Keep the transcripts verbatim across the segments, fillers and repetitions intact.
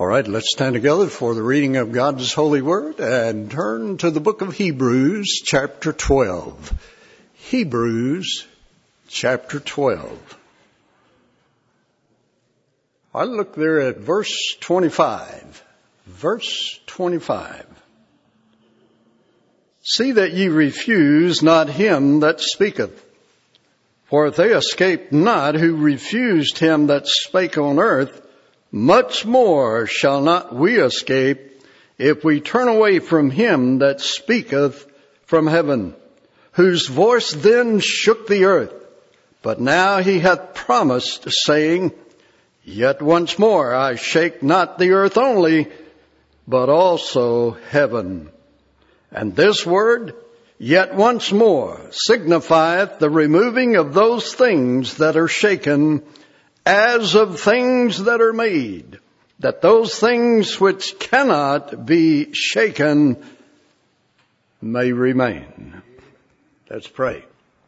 All right, let's stand together for the reading of God's holy word and turn to the book of Hebrews, chapter twelve. Hebrews, chapter twelve. I look there at verse twenty-five. Verse twenty-five. See that ye refuse not him that speaketh. For if they escaped not who refused him that spake on earth, much more shall not we escape if we turn away from him that speaketh from heaven, whose voice then shook the earth. But now he hath promised, saying, Yet once more I shake not the earth only, but also heaven. And this word, yet once more, signifieth the removing of those things that are shaken, as of things that are made, that those things which cannot be shaken may remain. Let's pray.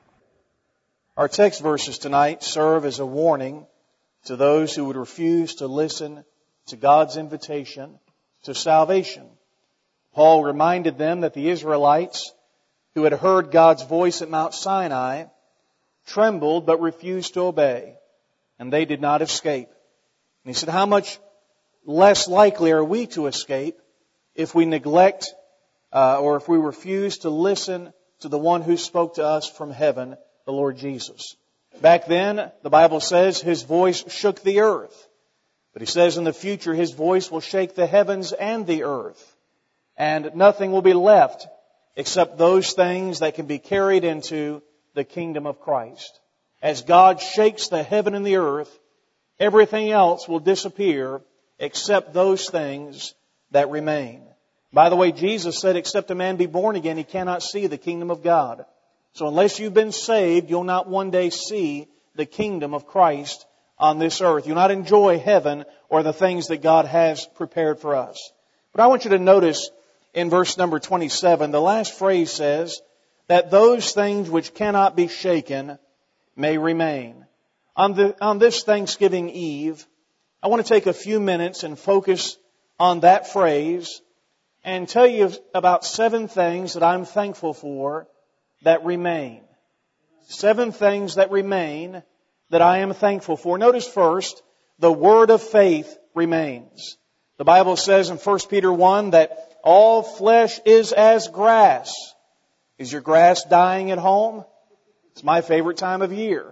Our text verses tonight serve as a warning to those who would refuse to listen to God's invitation to salvation. Paul reminded them that the Israelites who had heard God's voice at Mount Sinai trembled but refused to obey, and they did not escape. And he said, how much less likely are we to escape if we neglect uh, or if we refuse to listen to the one who spoke to us from heaven, the Lord Jesus. Back then, the Bible says His voice shook the earth. But He says in the future His voice will shake the heavens and the earth. And nothing will be left except those things that can be carried into the kingdom of Christ. As God shakes the heaven and the earth, everything else will disappear except those things that remain. By the way, Jesus said, except a man be born again, he cannot see the kingdom of God. So unless you've been saved, you'll not one day see the kingdom of Christ on this earth. You'll not enjoy heaven or the things that God has prepared for us. But I want you to notice in verse number twenty-seven, the last phrase says that those things which cannot be shaken may remain. On, the, on this Thanksgiving Eve, I want to take a few minutes and focus on that phrase and tell you about seven things that I'm thankful for that remain. Seven things that remain that I am thankful for. Notice first, the word of faith remains. The Bible says in First Peter one that all flesh is as grass. Is your grass dying at home? It's my favorite time of year.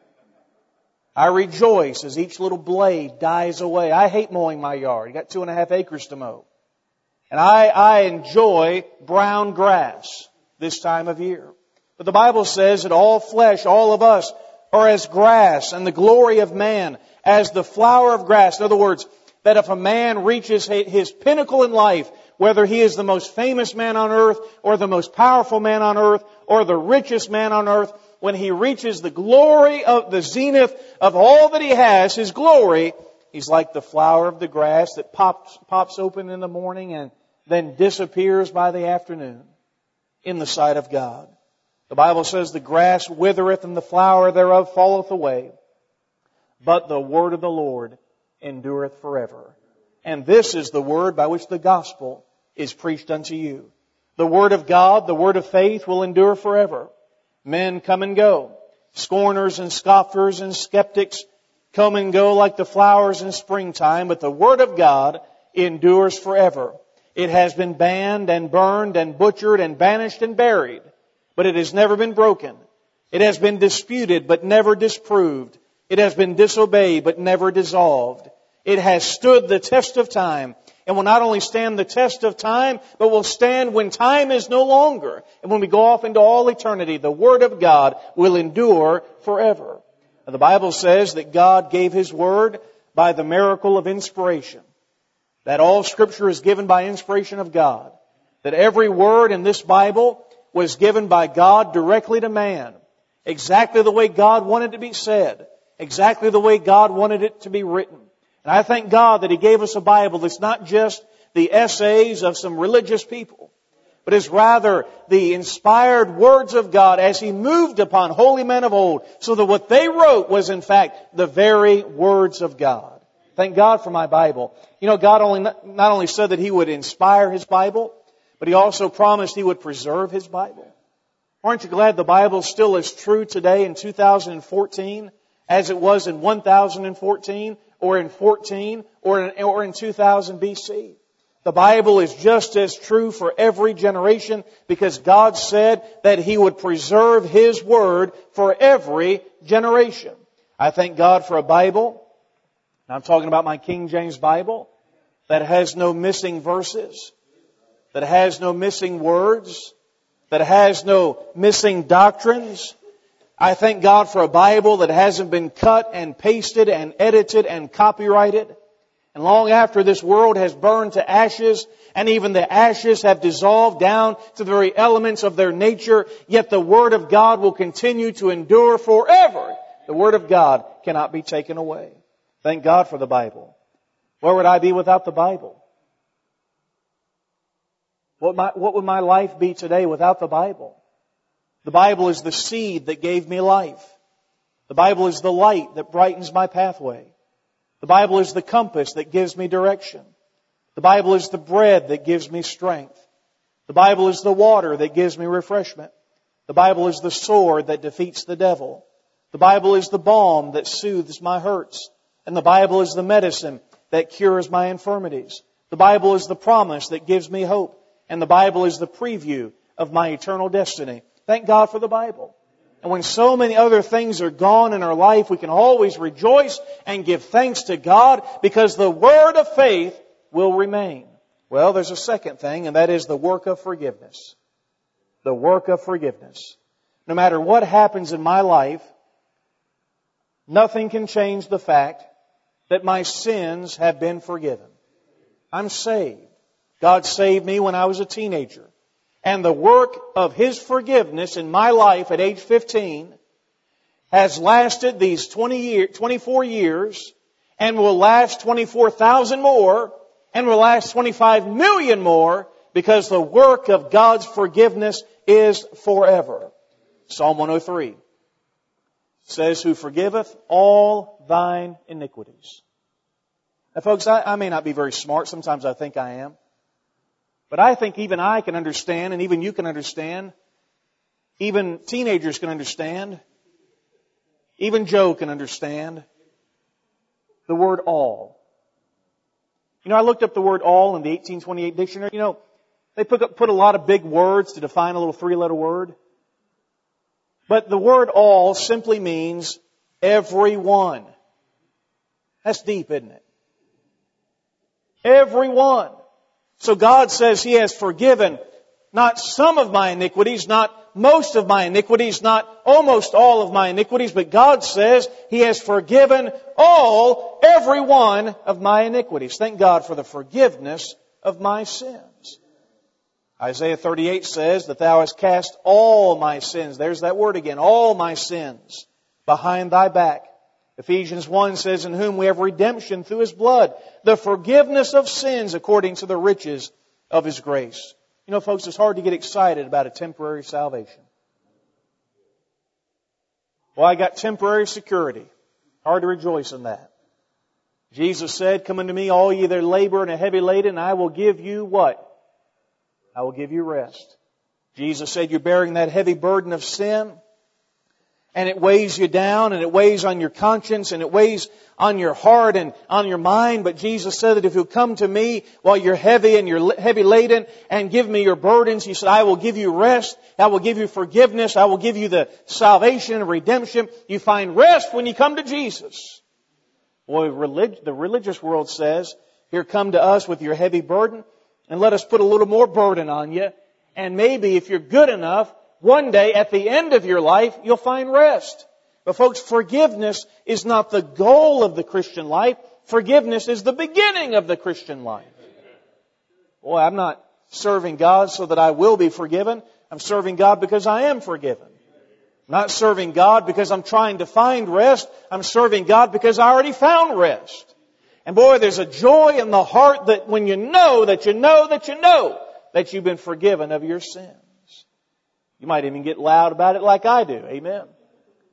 I rejoice as each little blade dies away. I hate mowing my yard. I got two and a half acres to mow. And I, I enjoy brown grass this time of year. But the Bible says that all flesh, all of us, are as grass, and the glory of man as the flower of grass. In other words, that if a man reaches his pinnacle in life, whether he is the most famous man on earth, or the most powerful man on earth, or the richest man on earth, when he reaches the glory of the zenith of all that he has, his glory, he's like the flower of the grass that pops, pops open in the morning and then disappears by the afternoon in the sight of God. The Bible says the grass withereth and the flower thereof falleth away, but the word of the Lord endureth forever. And this is the word by which the gospel is preached unto you. The word of God, the word of faith will endure forever. Men come and go. Scorners and scoffers and skeptics come and go like the flowers in springtime, but the word of God endures forever. It has been banned and burned and butchered and banished and buried, but it has never been broken. It has been disputed but never disproved. It has been disobeyed but never dissolved. It has stood the test of time and will not only stand the test of time, but will stand when time is no longer. And when we go off into all eternity, the Word of God will endure forever. And the Bible says that God gave His Word by the miracle of inspiration. That all Scripture is given by inspiration of God. That every word in this Bible was given by God directly to man. Exactly the way God wanted it to be said. Exactly the way God wanted it to be written. And I thank God that He gave us a Bible that's not just the essays of some religious people, but is rather the inspired words of God as He moved upon holy men of old, so that what they wrote was in fact the very words of God. Thank God for my Bible. You know, God only not only said that He would inspire His Bible, but He also promised He would preserve His Bible. Aren't you glad the Bible is still as true today in two thousand fourteen as it was in one thousand fourteen or in fourteen or in, or in two thousand B C? The Bible is just as true for every generation because God said that He would preserve His Word for every generation. I thank God for a Bible. I'm talking about my King James Bible that has no missing verses, that has no missing words, that has no missing doctrines. I thank God for a Bible that hasn't been cut and pasted and edited and copyrighted. And long after this world has burned to ashes, and even the ashes have dissolved down to the very elements of their nature, yet the Word of God will continue to endure forever. The Word of God cannot be taken away. Thank God for the Bible. Where would I be without the Bible? What, my, what would my life be today without the Bible? The Bible is the seed that gave me life. The Bible is the light that brightens my pathway. The Bible is the compass that gives me direction. The Bible is the bread that gives me strength. The Bible is the water that gives me refreshment. The Bible is the sword that defeats the devil. The Bible is the balm that soothes my hurts. And the Bible is the medicine that cures my infirmities. The Bible is the promise that gives me hope. And the Bible is the preview of my eternal destiny. Thank God for the Bible. And when so many other things are gone in our life, we can always rejoice and give thanks to God because the word of faith will remain. Well, there's a second thing, and that is the work of forgiveness. The work of forgiveness. No matter what happens in my life, nothing can change the fact that my sins have been forgiven. I'm saved. God saved me when I was a teenager. And the work of His forgiveness in my life at age fifteen has lasted these twenty year, twenty-four years and will last twenty-four thousand more and will last twenty-five million more because the work of God's forgiveness is forever. Psalm one oh three says, who forgiveth all thine iniquities. Now folks, I, I may not be very smart. Sometimes I think I am. But I think even I can understand, and even you can understand, even teenagers can understand, even Joe can understand the word all. You know, I looked up the word all in the eighteen twenty-eight dictionary. You know, they put, up, put a lot of big words to define a little three-letter word. But the word all simply means everyone. That's deep, isn't it? Everyone. So God says He has forgiven not some of my iniquities, not most of my iniquities, not almost all of my iniquities, but God says He has forgiven all, every one of my iniquities. Thank God for the forgiveness of my sins. Isaiah thirty-eight says that Thou hast cast all my sins. There's that word again. All my sins behind Thy back. Ephesians one says, in whom we have redemption through His blood, the forgiveness of sins according to the riches of His grace. You know, folks, it's hard to get excited about a temporary salvation. Well, I got temporary security. Hard to rejoice in that. Jesus said, come unto me, all ye that labor and are heavy laden, and I will give you what? I will give you rest. Jesus said, you're bearing that heavy burden of sin, and it weighs you down, and it weighs on your conscience, and it weighs on your heart and on your mind. But Jesus said that if you'll come to me while you're heavy and you're heavy laden and give me your burdens, He said, I will give you rest. I will give you forgiveness. I will give you the salvation and redemption. You find rest when you come to Jesus. Boy, relig- the religious world says, here, come to us with your heavy burden, and let us put a little more burden on you. And maybe if you're good enough, one day at the end of your life, you'll find rest. But folks, forgiveness is not the goal of the Christian life. Forgiveness is the beginning of the Christian life. Boy, I'm not serving God so that I will be forgiven. I'm serving God because I am forgiven. I'm not serving God because I'm trying to find rest. I'm serving God because I already found rest. And boy, there's a joy in the heart that when you know that you know that you know that you've been forgiven of your sins. You might even get loud about it like I do. Amen.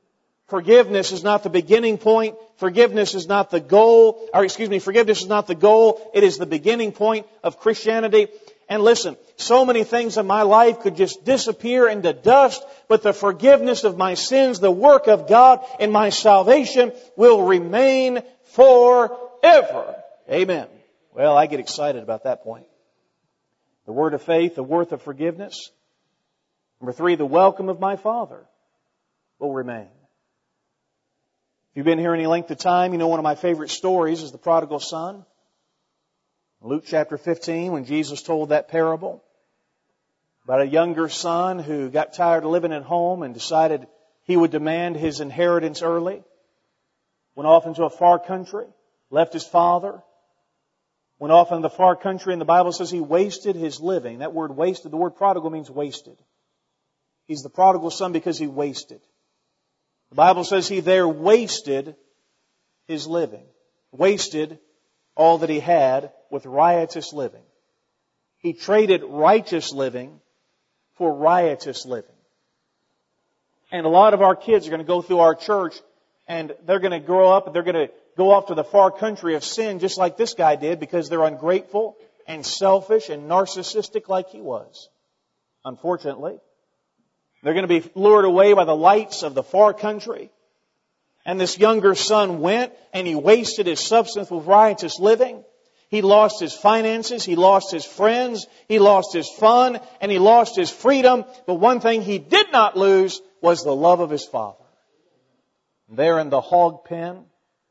Forgiveness is not the beginning point. Forgiveness is not the goal. Or excuse me, forgiveness is not the goal. It is the beginning point of Christianity. And listen, so many things in my life could just disappear into dust, but the forgiveness of my sins, the work of God in my salvation will remain forever. Amen. Well, I get excited about that point. The word of faith, the worth of forgiveness. Number three, the welcome of my Father will remain. If you've been here any length of time, you know one of my favorite stories is the prodigal son. Luke chapter fifteen, when Jesus told that parable about a younger son who got tired of living at home and decided he would demand his inheritance early, went off into a far country, left his father, went off into the far country, and the Bible says he wasted his living. That word wasted, the word prodigal means wasted. He's the prodigal son because he wasted. The Bible says he there wasted his living, wasted all that he had with riotous living. He traded righteous living for riotous living. And a lot of our kids are going to go through our church and they're going to grow up and they're going to go off to the far country of sin just like this guy did because they're ungrateful and selfish and narcissistic like he was. Unfortunately, they're going to be lured away by the lights of the far country. And this younger son went and he wasted his substance with riotous living. He lost his finances, he lost his friends, he lost his fun, and he lost his freedom. But one thing he did not lose was the love of his father. There in the hog pen,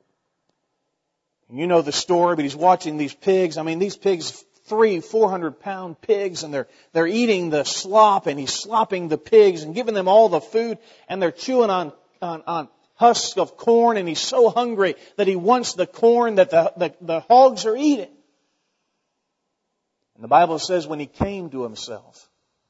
you know the story, but he's watching these pigs. I mean, these pigs, three, four hundred pound pigs, and they're they're eating the slop, and he's slopping the pigs and giving them all the food, and they're chewing on on on. husks of corn, and he's so hungry that he wants the corn that the, the, the hogs are eating. And the Bible says when he came to himself,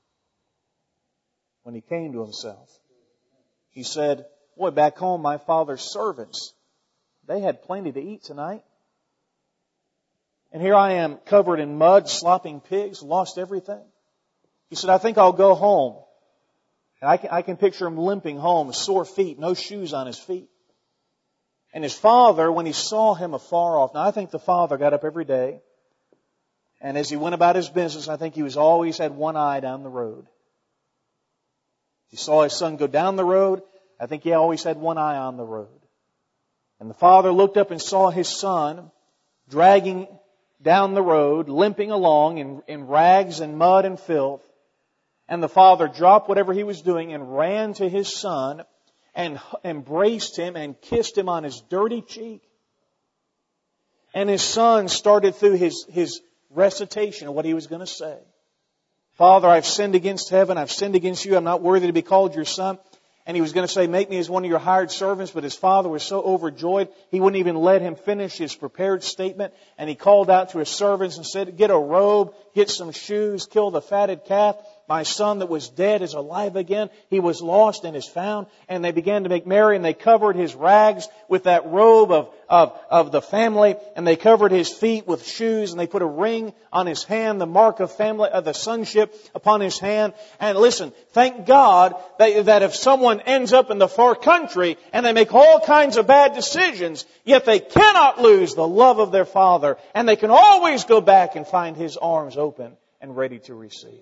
when he came to himself, he said, boy, back home my father's servants, they had plenty to eat tonight. And here I am covered in mud, slopping pigs, lost everything. He said, I think I'll go home. And I can, I can picture him limping home, sore feet, no shoes on his feet. And his father, when he saw him afar off, now I think the father got up every day, and as he went about his business, I think he was always had one eye down the road. He saw his son go down the road, I think he always had one eye on the road. And the father looked up and saw his son dragging down the road, limping along in, in rags and mud and filth. And the father dropped whatever he was doing and ran to his son and embraced him and kissed him on his dirty cheek. And his son started through his, his recitation of what he was going to say. Father, I've sinned against heaven. I've sinned against you. I'm not worthy to be called your son. And he was going to say, make me as one of your hired servants. But his father was so overjoyed, he wouldn't even let him finish his prepared statement. And he called out to his servants and said, get a robe, get some shoes, kill the fatted calf. My son that was dead is alive again. He was lost and is found. And they began to make merry, and they covered his rags with that robe of, of, of the family. And they covered his feet with shoes, and they put a ring on his hand, the mark of family, of the sonship upon his hand. And listen, thank God that, that if someone ends up in the far country and they make all kinds of bad decisions, yet they cannot lose the love of their father, and they can always go back and find his arms open and ready to receive.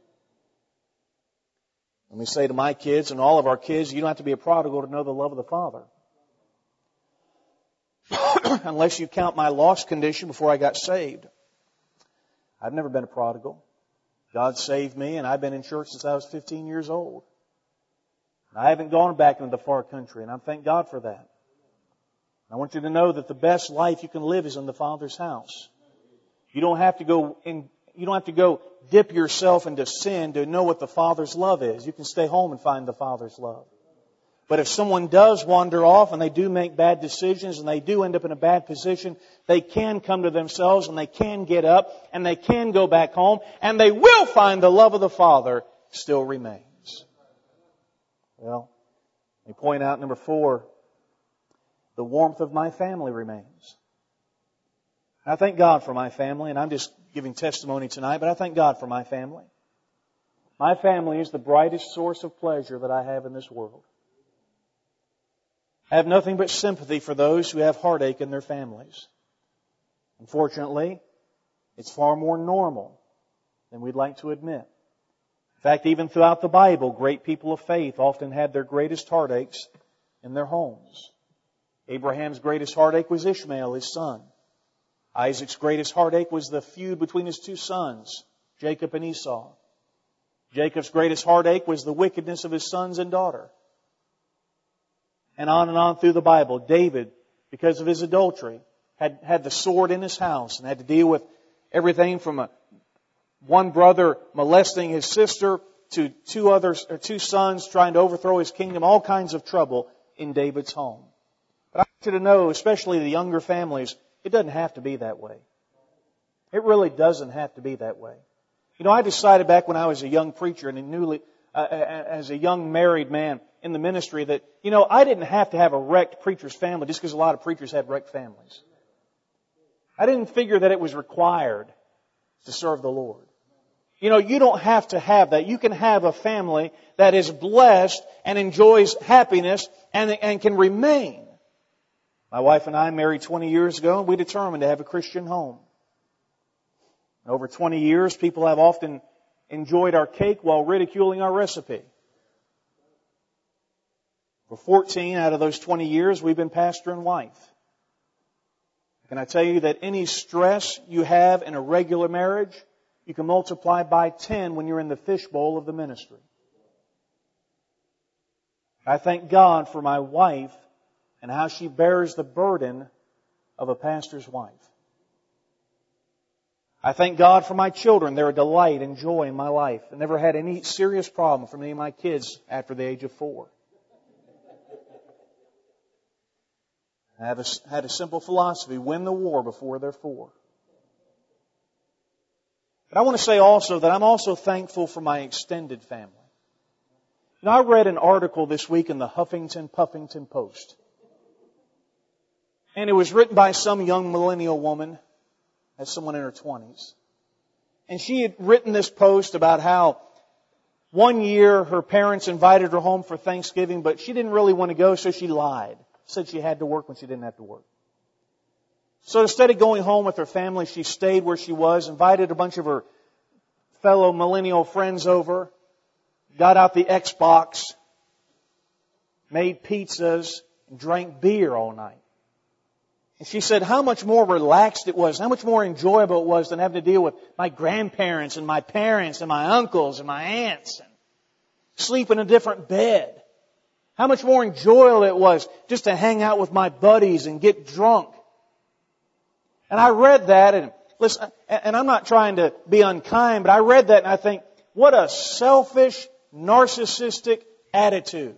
Let me say to my kids and all of our kids, you don't have to be a prodigal to know the love of the Father. Unless you count my lost condition before I got saved. I've never been a prodigal. God saved me, and I've been in church since I was fifteen years old. I haven't gone back into the far country, and I thank God for that. I want you to know that the best life you can live is in the Father's house. You don't have to go in, you don't have to go dip yourself into sin to know what the Father's love is. You can stay home and find the Father's love. But if someone does wander off and they do make bad decisions and they do end up in a bad position, they can come to themselves and they can get up and they can go back home and they will find the love of the Father still remains. Well, let me point out number four, the warmth of my family remains. I thank God for my family, and I'm just giving testimony tonight, but I thank God for my family. My family is the brightest source of pleasure that I have in this world. I have nothing but sympathy for those who have heartache in their families. Unfortunately, it's far more normal than we'd like to admit. In fact, even throughout the Bible, great people of faith often had their greatest heartaches in their homes. Abraham's greatest heartache was Ishmael, his son. Isaac's greatest heartache was the feud between his two sons, Jacob and Esau. Jacob's greatest heartache was the wickedness of his sons and daughter. And on and on through the Bible, David, because of his adultery, had, had the sword in his house and had to deal with everything from a, one brother molesting his sister to two others, or two sons trying to overthrow his kingdom, all kinds of trouble in David's home. But I want you to know, especially the younger families, it doesn't have to be that way. It really doesn't have to be that way. You know, I decided back when I was a young preacher and a newly, uh, as a young married man in the ministry that, you know, I didn't have to have a wrecked preacher's family just because a lot of preachers had wrecked families. I didn't figure that it was required to serve the Lord. You know, you don't have to have that. You can have a family that is blessed and enjoys happiness and, and can remain. My wife and I married twenty years ago, and we determined to have a Christian home. Over twenty years, people have often enjoyed our cake while ridiculing our recipe. For fourteen out of those twenty years, we've been pastor and wife. Can I tell you that any stress you have in a regular marriage, you can multiply by ten when you're in the fishbowl of the ministry. I thank God for my wife and how she bears the burden of a pastor's wife. I thank God for my children. They're a delight and joy in my life. I never had any serious problem from any of my kids after the age of four. I have a, had a simple philosophy: win the war before they're four. But I want to say also that I'm also thankful for my extended family. Now, I read an article this week in the Huffington Puffington Post. And it was written by some young millennial woman, as someone in her twenties. And she had written this post about how one year her parents invited her home for Thanksgiving, but she didn't really want to go, so she lied. Said she had to work when she didn't have to work. So instead of going home with her family, she stayed where she was, invited a bunch of her fellow millennial friends over, got out the Xbox, made pizzas, and drank beer all night. And she said how much more relaxed it was, how much more enjoyable it was than having to deal with my grandparents and my parents and my uncles and my aunts and sleep in a different bed. How much more enjoyable it was just to hang out with my buddies and get drunk. And I read that, and listen, and I'm not trying to be unkind, but I read that and I think, what a selfish, narcissistic attitude.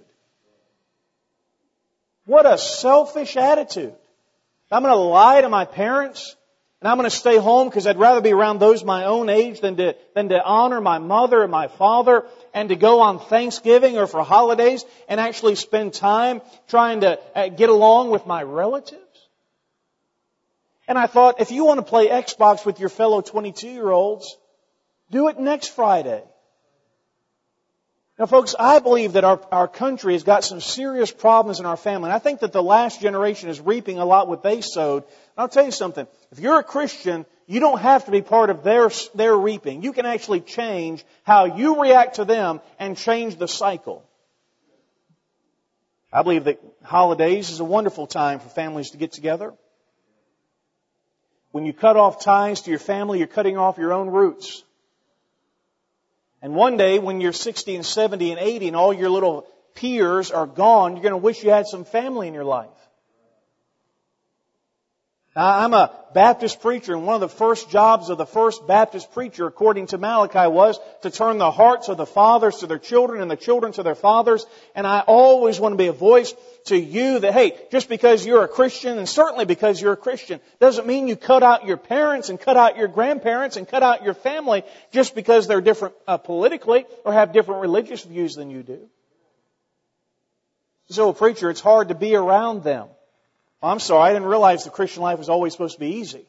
What a selfish attitude. I'm going to lie to my parents, and I'm going to stay home because I'd rather be around those my own age than to, than to honor my mother and my father, and to go on Thanksgiving or for holidays and actually spend time trying to get along with my relatives. And I thought, if you want to play Xbox with your fellow twenty-two-year-olds, do it next Friday. Now, folks, I believe that our, our country has got some serious problems in our family. And I think that the last generation is reaping a lot what they sowed. And I'll tell you something. If you're a Christian, you don't have to be part of their, their reaping. You can actually change how you react to them and change the cycle. I believe that holidays is a wonderful time for families to get together. When you cut off ties to your family, you're cutting off your own roots. And one day, when you're sixty and seventy and eighty and all your little peers are gone, you're going to wish you had some family in your life. Now, I'm a Baptist preacher, and one of the first jobs of the first Baptist preacher, according to Malachi, was to turn the hearts of the fathers to their children and the children to their fathers. And I always want to be a voice to you that, hey, just because you're a Christian, and certainly because you're a Christian, doesn't mean you cut out your parents and cut out your grandparents and cut out your family just because they're different uh, politically or have different religious views than you do. So, a preacher, it's hard to be around them. I'm sorry, I didn't realize the Christian life was always supposed to be easy.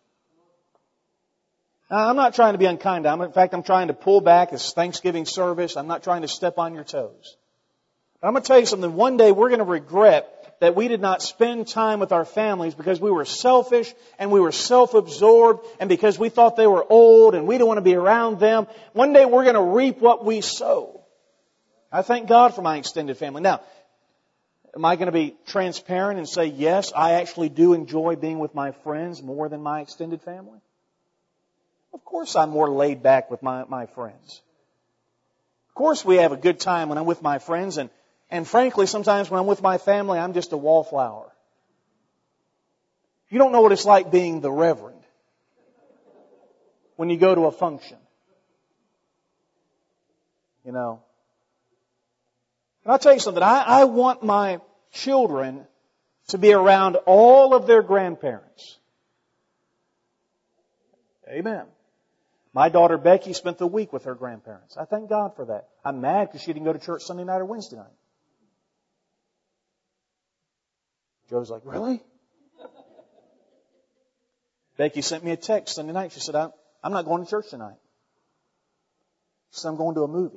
Now, I'm not trying to be unkind. I'm, in fact, I'm trying to pull back this Thanksgiving service. I'm not trying to step on your toes. But I'm going to tell you something. One day we're going to regret that we did not spend time with our families because we were selfish and we were self-absorbed and because we thought they were old and we didn't want to be around them. One day we're going to reap what we sow. I thank God for my extended family. Now, am I going to be transparent and say, yes, I actually do enjoy being with my friends more than my extended family? Of course I'm more laid back with my, my friends. Of course we have a good time when I'm with my friends, and, and frankly, sometimes when I'm with my family, I'm just a wallflower. You don't know what it's like being the reverend when you go to a function. You know. And I'll tell you something, I, I want my children to be around all of their grandparents. Amen. My daughter Becky spent the week with her grandparents. I thank God for that. I'm mad because she didn't go to church Sunday night or Wednesday night. Joe's like, really? Becky sent me a text Sunday night. She said, I'm, I'm not going to church tonight. She said, I'm going to a movie.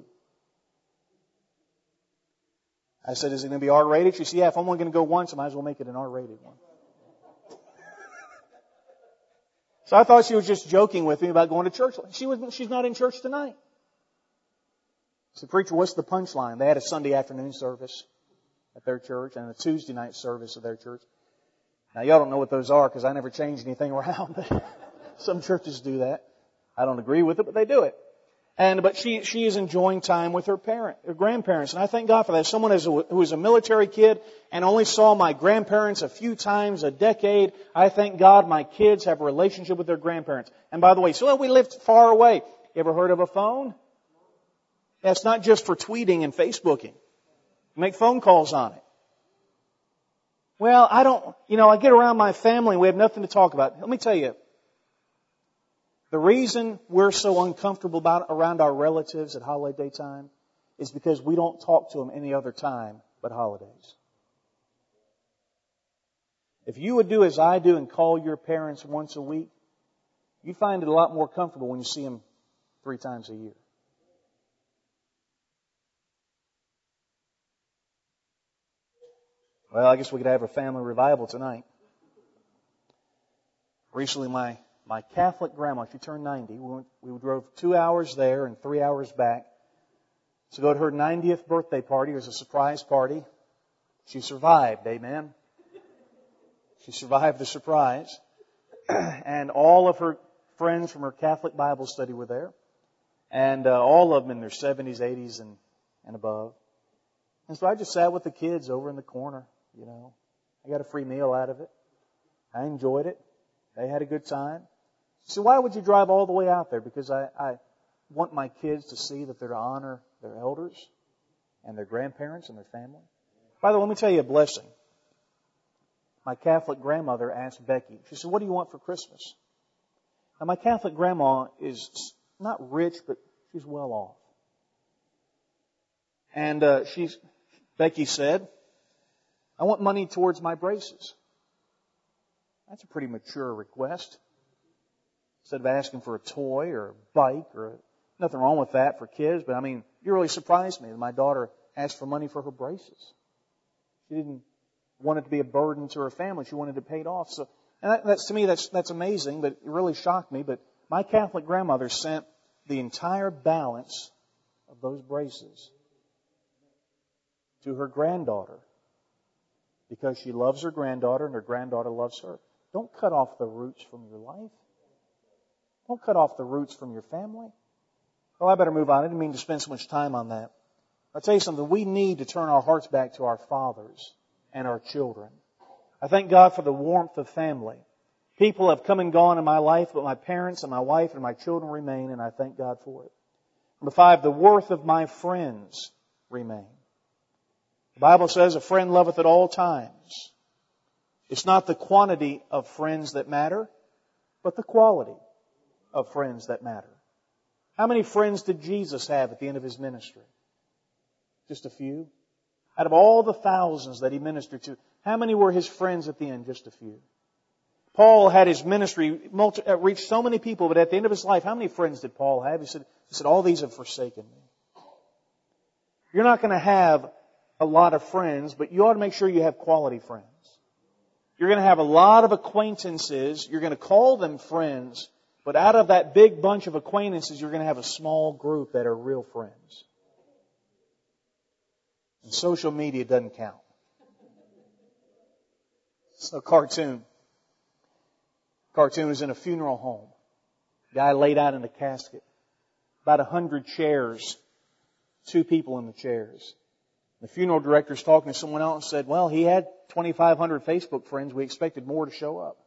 I said, is it going to be R-rated? She said, yeah, if I'm only going to go once, I might as well make it an R-rated one. So I thought she was just joking with me about going to church. She was, she's not in church tonight. So, preacher, what's the punchline? They had a Sunday afternoon service at their church and a Tuesday night service at their church. Now, y'all don't know what those are because I never changed anything around. Some churches do that. I don't agree with it, but they do it. And but she she is enjoying time with her parent, her grandparents, and I thank God for that. Someone who is a military kid and only saw my grandparents a few times a decade. I thank God my kids have a relationship with their grandparents. And by the way, so we lived far away. You ever heard of a phone? That's not just for tweeting and Facebooking. You make phone calls on it. Well, I don't. You know, I get around my family and we have nothing to talk about. Let me tell you. The reason we're so uncomfortable about around our relatives at holiday time is because we don't talk to them any other time but holidays. If you would do as I do and call your parents once a week, you find it a lot more comfortable when you see them three times a year. Well, I guess we could have a family revival tonight. Recently, my My Catholic grandma, she turned ninety. We, went, we drove two hours there and three hours back to go to her ninetieth birthday party. It was a surprise party. She survived, amen. She survived the surprise. And all of her friends from her Catholic Bible study were there. And uh, all of them in their seventies, eighties, and, and above. And so I just sat with the kids over in the corner, you know. I got a free meal out of it. I enjoyed it. They had a good time. So why would you drive all the way out there? Because I, I want my kids to see that they're to honor their elders and their grandparents and their family. By the way, let me tell you a blessing. My Catholic grandmother asked Becky, she said, what do you want for Christmas? Now, my Catholic grandma is not rich, but she's well off. And uh, she's, Becky said, I want money towards my braces. That's a pretty mature request. Instead of asking for a toy or a bike or a, nothing wrong with that for kids, but I mean, you really surprised me that my daughter asked for money for her braces. She didn't want it to be a burden to her family. She wanted it paid off. So, and that, that's to me, that's that's amazing, but it really shocked me. But my Catholic grandmother sent the entire balance of those braces to her granddaughter because she loves her granddaughter and her granddaughter loves her. Don't cut off the roots from your life. Don't cut off the roots from your family. Well, I better move on. I didn't mean to spend so much time on that. I'll tell you something. We need to turn our hearts back to our fathers and our children. I thank God for the warmth of family. People have come and gone in my life, but my parents and my wife and my children remain, and I thank God for it. Number five, the worth of my friends remain. The Bible says, a friend loveth at all times. It's not the quantity of friends that matter, but the quality of friends that matter. How many friends did Jesus have at the end of His ministry? Just a few. Out of all the thousands that He ministered to, how many were His friends at the end? Just a few. Paul had his ministry multi- reached so many people, but at the end of his life, how many friends did Paul have? He said, he said, all these have forsaken me. You're not going to have a lot of friends, but you ought to make sure you have quality friends. You're going to have a lot of acquaintances. You're going to call them friends. But out of that big bunch of acquaintances, you're going to have a small group that are real friends. And social media doesn't count. It's a cartoon. Cartoon is in a funeral home. Guy laid out in a casket. About a hundred chairs. Two people in the chairs. The funeral director's talking to someone else and said, well, he had twenty-five hundred Facebook friends. We expected more to show up.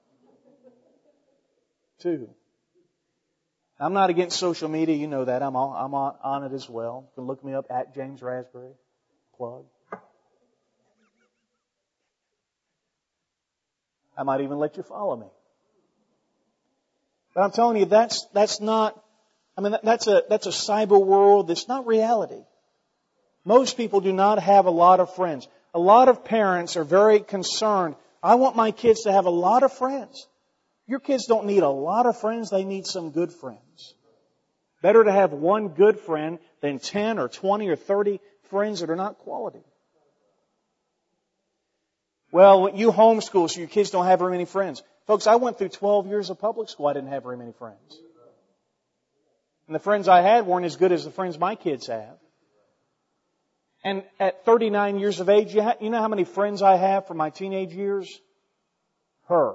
Two. I'm not against social media. You know that. I'm on, I'm on, on it as well. You can look me up at James Raspberry. Plug. I might even let you follow me. But I'm telling you, that's that's not. I mean, that's a that's a cyber world. That's not reality. Most people do not have a lot of friends. A lot of parents are very concerned. I want my kids to have a lot of friends. Your kids don't need a lot of friends. They need some good friends. Better to have one good friend than ten or twenty or thirty friends that are not quality. Well, you homeschool, so your kids don't have very many friends. Folks, I went through twelve years of public school. I didn't have very many friends. And the friends I had weren't as good as the friends my kids have. And at thirty-nine years of age, you, ha- you know how many friends I have from my teenage years? Her.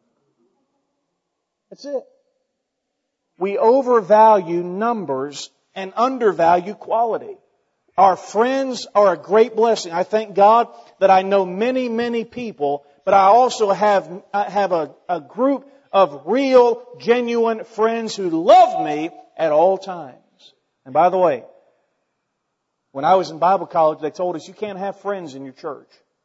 That's it. We overvalue numbers and undervalue quality. Our friends are a great blessing. I thank God that I know many, many people, but I also have, I have a, a group of real, genuine friends who love me at all times. And by the way, when I was in Bible college, they told us you can't have friends in your church.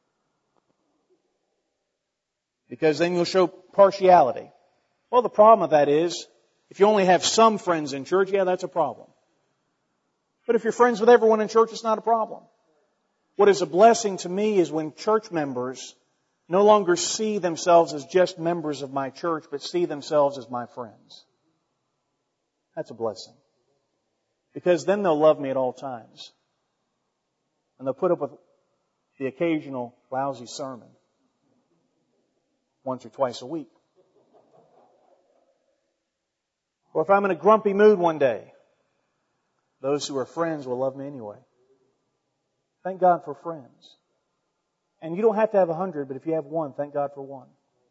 Because then you'll show partiality. Well, the problem with that is, if you only have some friends in church, yeah, that's a problem. But if you're friends with everyone in church, it's not a problem. What is a blessing to me is when church members no longer see themselves as just members of my church, but see themselves as my friends. That's a blessing. Because then they'll love me at all times. And they'll put up with the occasional lousy sermon once or twice a week. Or if I'm in a grumpy mood one day, those who are friends will love me anyway. Thank God for friends. And you don't have to have a hundred, but if you have one, thank God for one.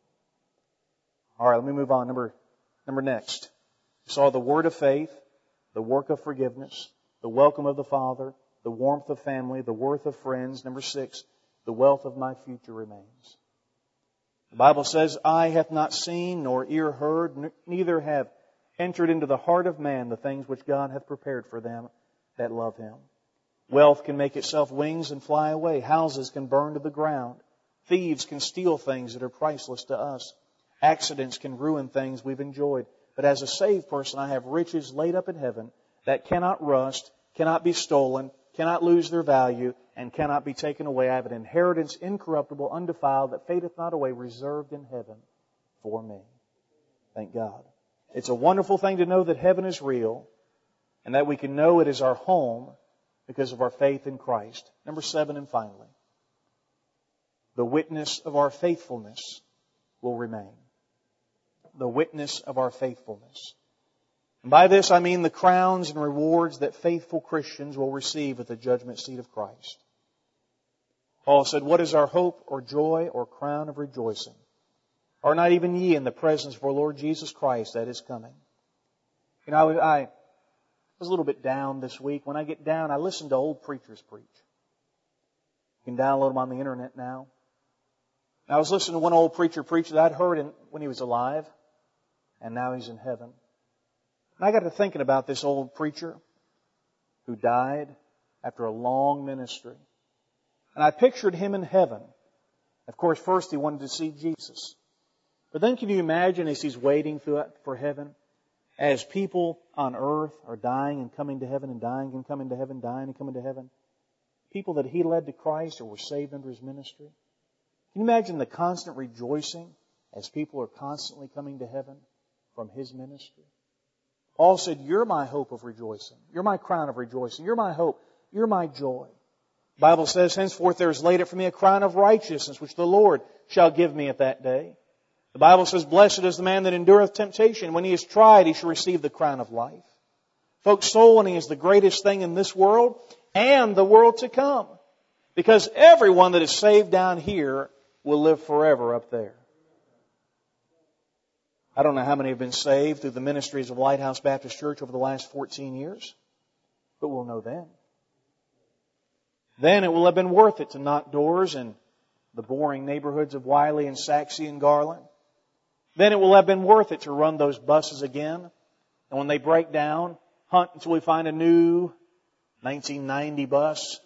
All right, let me move on. Number, number next. We saw the word of faith, the work of forgiveness, the welcome of the Father, the warmth of family, the worth of friends. Number six, the wealth of my future remains. The Bible says, eye hath not seen, nor ear heard, neither have entered into the heart of man the things which God hath prepared for them that love Him. Wealth can make itself wings and fly away. Houses can burn to the ground. Thieves can steal things that are priceless to us. Accidents can ruin things we've enjoyed. But as a saved person, I have riches laid up in heaven that cannot rust, cannot be stolen, cannot lose their value, and cannot be taken away. I have an inheritance incorruptible, undefiled, that fadeth not away, reserved in heaven for me. Thank God. It's a wonderful thing to know that heaven is real and that we can know it is our home because of our faith in Christ. Number seven, and finally, the witness of our faithfulness will remain. The witness of our faithfulness. And by this I mean the crowns and rewards that faithful Christians will receive at the judgment seat of Christ. Paul said, what is our hope or joy or crown of rejoicing? Are not even ye in the presence of our Lord Jesus Christ that is coming? You know, I, I was a little bit down this week. When I get down, I listen to old preachers preach. You can download them on the internet now. I was listening to one old preacher preach that I'd heard in, when he was alive, and now he's in heaven. And I got to thinking about this old preacher who died after a long ministry. And I pictured him in heaven. Of course, first he wanted to see Jesus. But then can you imagine as he's waiting for heaven, as people on earth are dying and coming to heaven and dying and coming to heaven, dying and coming to heaven, people that he led to Christ or were saved under his ministry? Can you imagine the constant rejoicing as people are constantly coming to heaven from his ministry? Paul said, you're my hope of rejoicing. You're my crown of rejoicing. You're my hope. You're my joy. The Bible says, henceforth there is laid up for me a crown of righteousness, which the Lord shall give me at that day. The Bible says, blessed is the man that endureth temptation. When he is tried, he shall receive the crown of life. Folks, soul winning is the greatest thing in this world and the world to come. Because everyone that is saved down here will live forever up there. I don't know how many have been saved through the ministries of Lighthouse Baptist Church over the last fourteen years, but we'll know then. Then it will have been worth it to knock doors in the boring neighborhoods of Wiley and Saxe and Garland. Then it will have been worth it to run those buses again. And when they break down, hunt until we find a new nineteen ninety bus.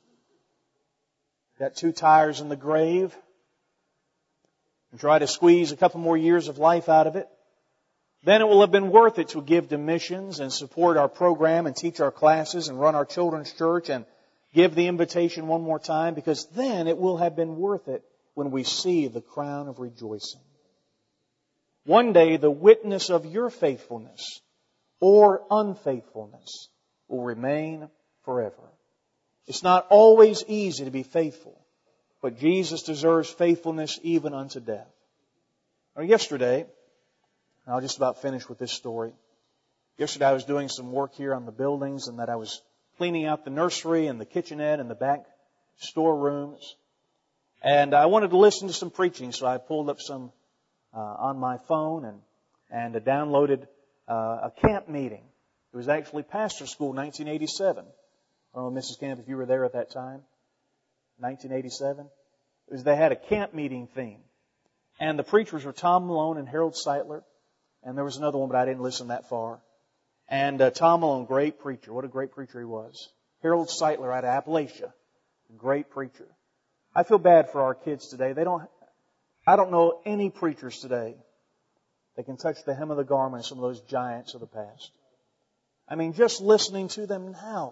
Got two tires in the grave. And try to squeeze a couple more years of life out of it. Then it will have been worth it to give to missions and support our program and teach our classes and run our children's church and give the invitation one more time, because then it will have been worth it when we see the crown of rejoicing. One day the witness of your faithfulness or unfaithfulness will remain forever. It's not always easy to be faithful, but Jesus deserves faithfulness even unto death. Now, yesterday, and I'll just about finish with this story. Yesterday I was doing some work here on the buildings, and that I was cleaning out the nursery and the kitchenette and the back storerooms. And I wanted to listen to some preaching, so I pulled up some uh, on my phone and, and uh, downloaded uh, a camp meeting. It was actually Pastor School nineteen eighty-seven. I don't know, Missus Camp, if you were there at that time. nineteen eighty-seven. It was, they had a camp meeting theme. And the preachers were Tom Malone and Harold Seitler. And there was another one, but I didn't listen that far. And uh, Tom Malone, great preacher. What a great preacher he was. Harold Seitler out of Appalachia, great preacher. I feel bad for our kids today. They don't. I don't know any preachers today that can touch the hem of the garment of some of those giants of the past. I mean, just listening to them now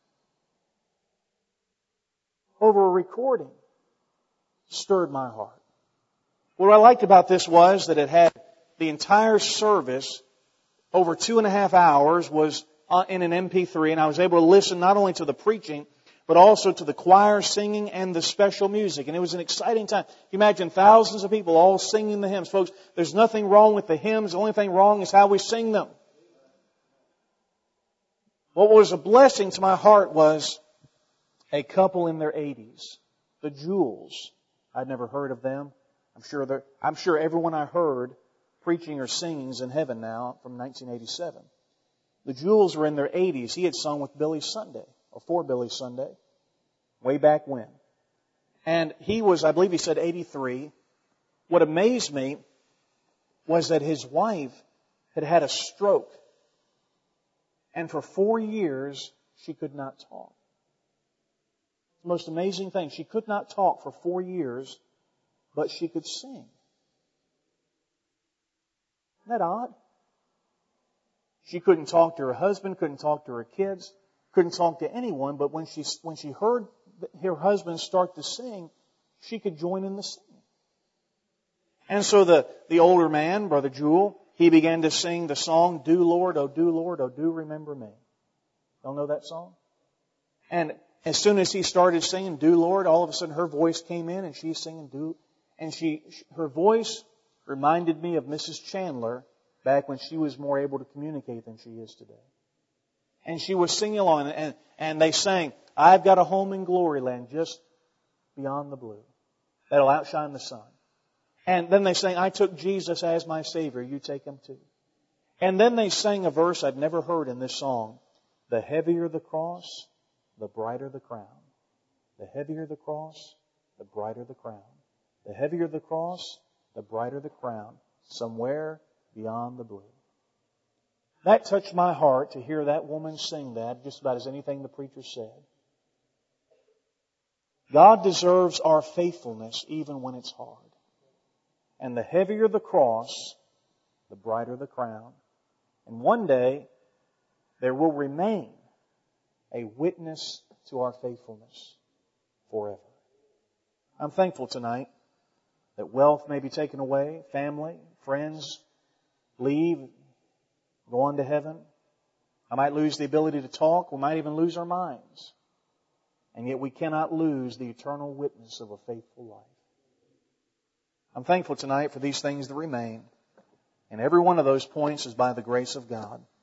over a recording stirred my heart. What I liked about this was that it had the entire service over two and a half hours was in an M P three, and I was able to listen not only to the preaching, but also to the choir singing and the special music. And it was an exciting time. You imagine thousands of people all singing the hymns. Folks, there's nothing wrong with the hymns. The only thing wrong is how we sing them. What was a blessing to my heart was a couple in their eighties, the Jewels. I'd never heard of them. I'm sure they're, I'm sure everyone I heard preaching or singing is in heaven now from nineteen eighty-seven. The Jewels were in their eighties. He had sung with Billy Sunday, or for Billy Sunday, way back when. And he was, I believe he said eighty-three. What amazed me was that his wife had had a stroke. And for four years, she could not talk. The most amazing thing, she could not talk for four years, but she could sing. Isn't that odd? She couldn't talk to her husband, couldn't talk to her kids, couldn't talk to anyone, but when she when she heard her husband start to sing, she could join in the singing. And so the, the older man, Brother Jewel, he began to sing the song, Do Lord, Oh Do Lord, Oh Do Remember Me. Y'all know that song? And as soon as he started singing Do Lord, all of a sudden her voice came in and she's singing Do. And she, her voice reminded me of Missus Chandler back when she was more able to communicate than she is today. And she was singing along, and, and they sang, I've got a home in glory land just beyond the blue that'll outshine the sun. And then they sang, I took Jesus as my Savior, you take Him too. And then they sang a verse I'd never heard in this song. The heavier the cross, the brighter the crown. The heavier the cross, the brighter the crown. The heavier the cross, the brighter the crown. Somewhere beyond the blue. That touched my heart to hear that woman sing that just about as anything the preacher said. God deserves our faithfulness even when it's hard. And the heavier the cross, the brighter the crown. And one day, there will remain a witness to our faithfulness forever. I'm thankful tonight that wealth may be taken away, family, friends leave, go on to heaven. I might lose the ability to talk. We might even lose our minds. and yet we cannot lose the eternal witness of a faithful life. I'm thankful tonight for these things that remain, and every one of those points is by the grace of God.